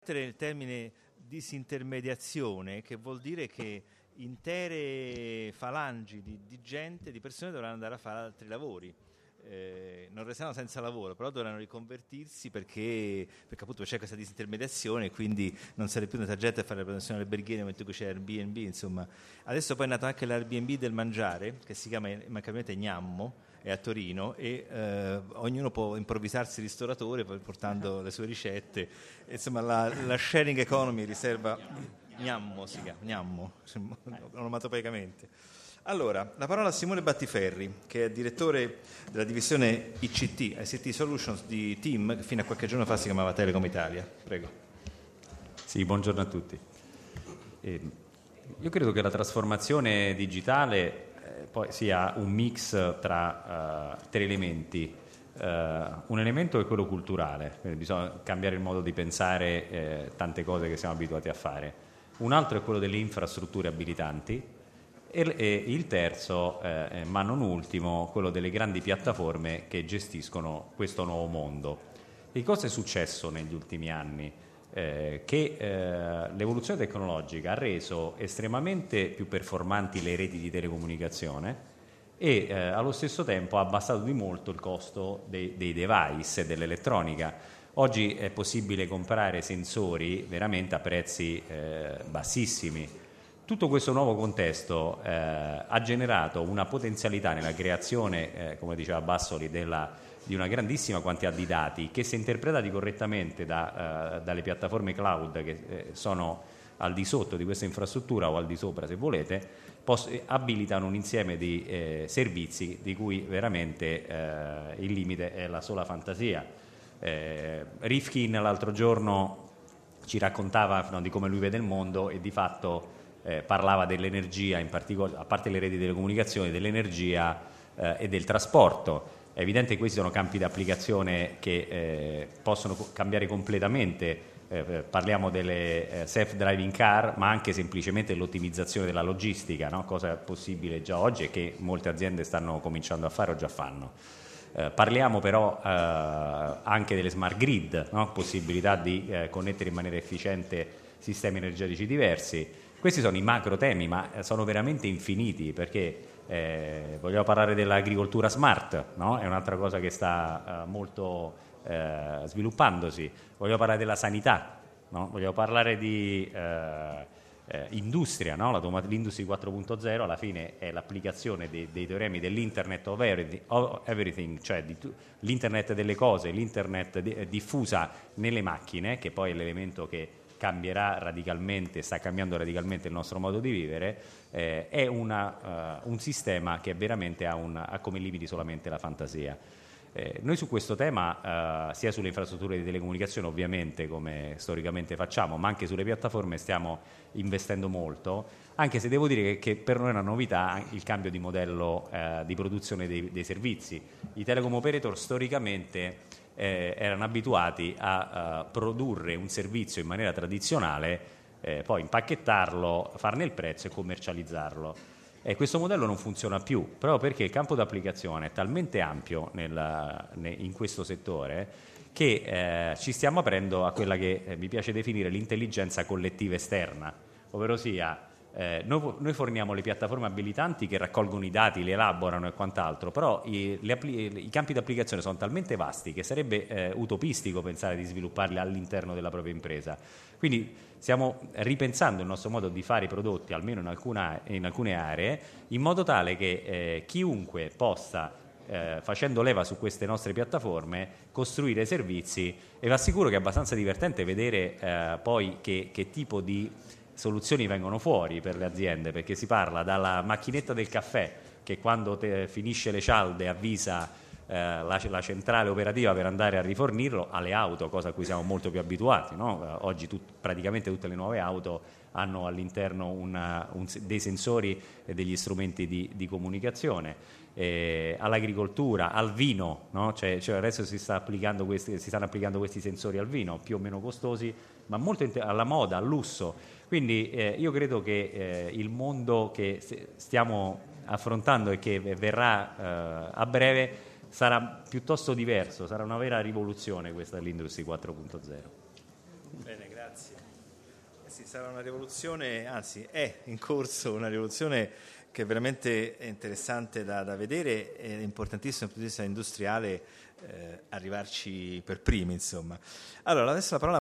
Il termine disintermediazione, che vuol dire che intere falangi di gente, di persone dovranno andare a fare altri lavori. Non resteranno senza lavoro, però dovranno riconvertirsi perché appunto c'è questa disintermediazione, e quindi non sarà più una gente a fare la prenotazione alberghiera nel momento in cui c'è Airbnb, insomma. Adesso poi è nato anche l'Airbnb del mangiare, che si chiama immancabilmente Gnammo, è a Torino, e ognuno può improvvisarsi ristoratore portando le sue ricette. Insomma, la sharing economy riserva Gnammo, si chiama Gnammo, onomatopeicamente. Allora, la parola a Simone Battiferri, che è direttore della divisione ICT, ICT Solutions di TIM, che fino a qualche giorno fa si chiamava Telecom Italia. Prego. Sì, buongiorno a tutti. Io credo che la trasformazione digitale poi sia un mix tra tre elementi. Un elemento è quello culturale, quindi bisogna cambiare il modo di pensare tante cose che siamo abituati a fare. Un altro è quello delle infrastrutture abilitanti e il terzo, ma non ultimo, quello delle grandi piattaforme che gestiscono questo nuovo mondo. E cosa è successo negli ultimi anni? Che l'evoluzione tecnologica ha reso estremamente più performanti le reti di telecomunicazione e allo stesso tempo ha abbassato di molto il costo dei device e dell'elettronica. Oggi è possibile comprare sensori veramente a prezzi bassissimi. Tutto questo nuovo contesto ha generato una potenzialità nella creazione, come diceva Bassoli, di una grandissima quantità di dati che, se interpretati correttamente dalle piattaforme cloud che sono al di sotto di questa infrastruttura o al di sopra, se volete, abilitano un insieme di servizi di cui veramente il limite è la sola fantasia. Rifkin l'altro giorno ci raccontava di come lui vede il mondo e di fatto parlava dell'energia, in particolare, a parte le reti di telecomunicazioni, dell'energia e del trasporto. È evidente che questi sono campi di applicazione che possono cambiare completamente. Parliamo delle self-driving car, ma anche semplicemente dell'ottimizzazione della logistica, no? Cosa è possibile già oggi e che molte aziende stanno cominciando a fare o già fanno. Parliamo però anche delle smart grid, no? Possibilità di connettere in maniera efficiente sistemi energetici diversi. Questi sono i macro temi, ma sono veramente infiniti, perché vogliamo parlare dell'agricoltura smart, no? È un'altra cosa che sta molto sviluppandosi. Vogliamo parlare della sanità, no? Vogliamo parlare di industria, no? L'Industry 4.0 alla fine è l'applicazione dei teoremi dell'Internet of Everything, cioè l'internet delle cose, l'internet diffusa nelle macchine, che poi è l'elemento che cambierà radicalmente, sta cambiando radicalmente il nostro modo di vivere. È un sistema che veramente ha come limiti solamente la fantasia. Noi su questo tema, sia sulle infrastrutture di telecomunicazione ovviamente, come storicamente facciamo, ma anche sulle piattaforme stiamo investendo molto, anche se devo dire che per noi è una novità il cambio di modello di produzione dei servizi. I telecom operator storicamente erano abituati a produrre un servizio in maniera tradizionale, poi impacchettarlo, farne il prezzo e commercializzarlo. Questo modello non funziona più, proprio perché il campo d'applicazione è talmente ampio in questo settore che ci stiamo aprendo a quella che mi piace definire l'intelligenza collettiva esterna, ovvero sia noi forniamo le piattaforme abilitanti che raccolgono i dati, li elaborano e quant'altro, però i campi di applicazione sono talmente vasti che sarebbe utopistico pensare di svilupparli all'interno della propria impresa. Quindi stiamo ripensando il nostro modo di fare i prodotti, almeno in alcune aree, in modo tale che chiunque possa, facendo leva su queste nostre piattaforme, costruire servizi, e vi assicuro che è abbastanza divertente vedere poi che tipo di soluzioni vengono fuori per le aziende, perché si parla dalla macchinetta del caffè che quando finisce le cialde avvisa la centrale operativa per andare a rifornirlo, alle auto, cosa a cui siamo molto più abituati, no? Oggi praticamente tutte le nuove auto hanno all'interno dei sensori e degli strumenti di comunicazione, all'agricoltura, al vino, no? Cioè adesso si stanno applicando questi sensori al vino, più o meno costosi, ma molto alla moda, al lusso. Quindi io credo che il mondo che stiamo affrontando e che verrà a breve sarà piuttosto diverso, sarà una vera rivoluzione questa dell'Industry 4.0. Bene, grazie. Grazie. Sì, sarà una rivoluzione, anzi è in corso una rivoluzione che è veramente interessante da vedere, è importantissimo dal punto di vista industriale arrivarci per primi, insomma. Allora, adesso la parola